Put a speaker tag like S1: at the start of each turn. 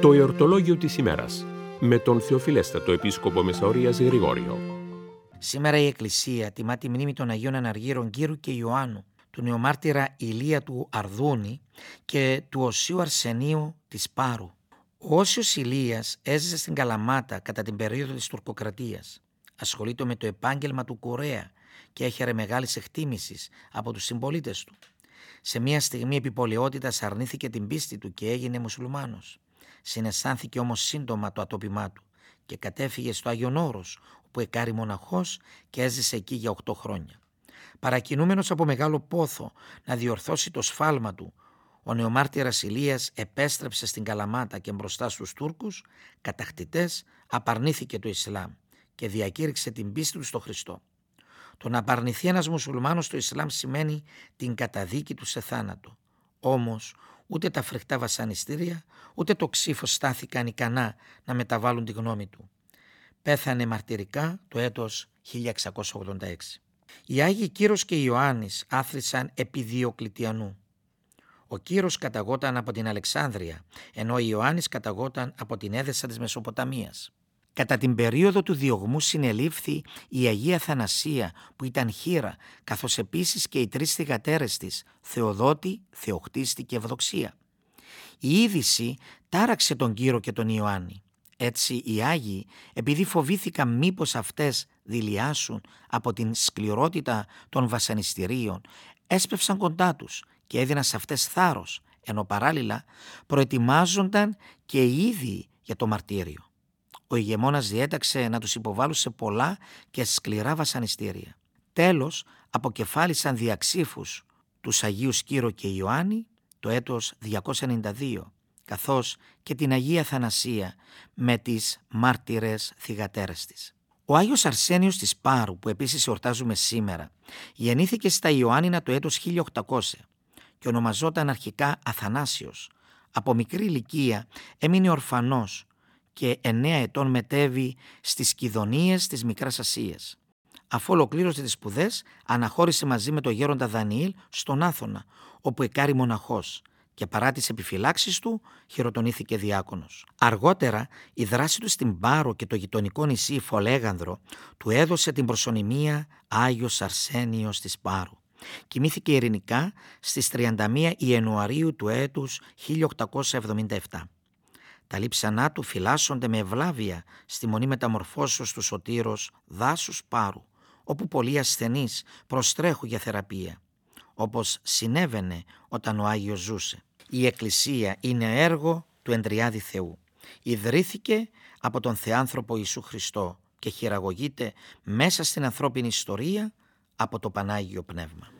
S1: Το εορτολόγιο της ημέρας με τον Θεοφιλέστατο Επίσκοπο Μεσαωρίας Γρηγόριο.
S2: Σήμερα η Εκκλησία τιμά τη μνήμη των Αγίων Αναργύρων Κύρου και Ιωάννου, του νεομάρτυρα Ηλία του Αρδούνη και του Οσίου Αρσενίου της Πάρου. Ο Όσιος Ηλίας έζησε στην Καλαμάτα κατά την περίοδο της τουρκοκρατίας. Ασχολείται με το επάγγελμα του κουρέα και έχερε μεγάλης εκτίμησης από τους συμπολίτες του. Σε μια στιγμή επιπολαιότητας αρνήθηκε την πίστη του και έγινε μουσουλμάνος. Συναισθάνθηκε όμως σύντομα το ατόπιμά του και κατέφυγε στο Άγιον Όρος, όπου εκάρη μοναχός και έζησε εκεί για 8 χρόνια. Παρακινούμενος από μεγάλο πόθο να διορθώσει το σφάλμα του, ο νεομάρτυρας Ηλίας επέστρεψε στην Καλαμάτα και μπροστά στους Τούρκους κατακτητές απαρνήθηκε το Ισλάμ και διακήρυξε την πίστη του στο Χριστό. Το να απαρνηθεί ένας μουσουλμάνος στο Ισλάμ σημαίνει την καταδίκη του σε θάνατο. Όμως ούτε τα φρικτά βασανιστήρια ούτε το ξύφος στάθηκαν ικανά να μεταβάλουν τη γνώμη του. Πέθανε μαρτυρικά το έτος 1686. Οι Άγιοι Κύρος και Ιωάννης άθλησαν επί Διοκλητιανού. Ο Κύρος καταγόταν από την Αλεξάνδρεια, ενώ ο Ιωάννης καταγόταν από την Έδεσσα της Μεσοποταμίας. Κατά την περίοδο του διωγμού συνελήφθη η Αγία Αθανασία που ήταν χήρα, καθώς επίσης και οι 3 θυγατέρες της, Θεοδότη, Θεοκτίστη και Ευδοξία. Η είδηση τάραξε τον Κύρο και τον Ιωάννη. Έτσι οι Άγιοι, επειδή φοβήθηκαν μήπως αυτές δειλιάσουν από την σκληρότητα των βασανιστήριων, έσπευσαν κοντά τους και έδιναν σε αυτές θάρρος, ενώ παράλληλα προετοιμάζονταν και οι ίδιοι για το μαρτύριο. Ο ηγεμόνας διέταξε να τους υποβάλουν σε πολλά και σκληρά βασανιστήρια. Τέλος, αποκεφάλισαν διαξύφους τους Αγίους Κύρο και Ιωάννη το έτος 292, καθώς και την Αγία Αθανασία με τις μάρτυρες θυγατέρες της. Ο Άγιος Αρσένιος της Πάρου, που επίσης εορτάζουμε σήμερα, γεννήθηκε στα Ιωάννινα το έτος 1800 και ονομαζόταν αρχικά Αθανάσιος. Από μικρή ηλικία έμεινε ορφανός και 9 ετών μετέβη στις Κιδωνίες της Μικράς Ασίας. Αφού ολοκλήρωσε τις σπουδές, αναχώρησε μαζί με τον γέροντα Δανιήλ στον Άθωνα, όπου εκάρη μοναχός και παρά τις επιφυλάξεις του χειροτονήθηκε διάκονος. Αργότερα η δράση του στην Πάρο και το γειτονικό νησί Φολέγανδρο του έδωσε την προσωνυμία Άγιος Αρσένιος της Πάρου. Κοιμήθηκε ειρηνικά στις 31 Ιανουαρίου του έτους 1877. Τα λείψανά του φυλάσσονται με ευλάβεια στη μονή μεταμορφώσεως του σωτήρος δάσους Πάρου, όπου πολλοί ασθενείς προστρέχουν για θεραπεία, όπως συνέβαινε όταν ο Άγιος ζούσε. Η Εκκλησία είναι έργο του Εντριάδη Θεού. Ιδρύθηκε από τον Θεάνθρωπο Ιησού Χριστό και χειραγωγείται μέσα στην ανθρώπινη ιστορία από το Πανάγιο Πνεύμα.